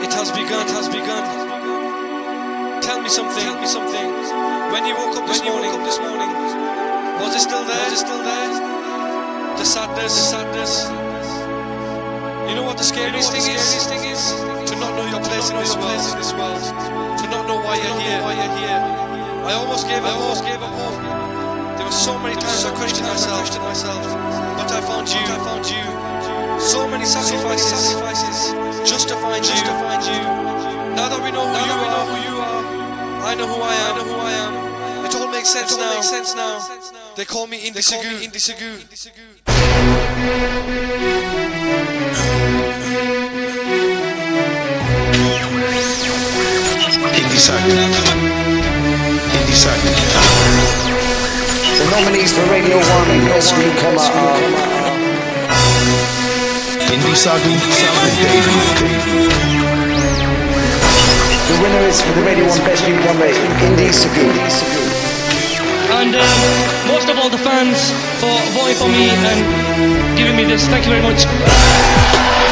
It has begun, it has begun. Tell me something, tell me something. When you woke up this morning, was it still there? Was it still there? The sadness, the sadness. You know what the scariest thing is? To not know your place in this world. To not know why you're here. I almost gave up hope. There were so many times I questioned myself, but I found you. So many sacrifices just to find you. Now that we know who you are, I know who I am. It all makes sense now. They call me Indi Segu. The nominees for Radio 1 Best Newcomer are Indi Sagu and Davey. The winner is for the Radio 1 Best Newcomer, Indi Segu. And most of all the fans for voting for me and giving me this. Thank you very much.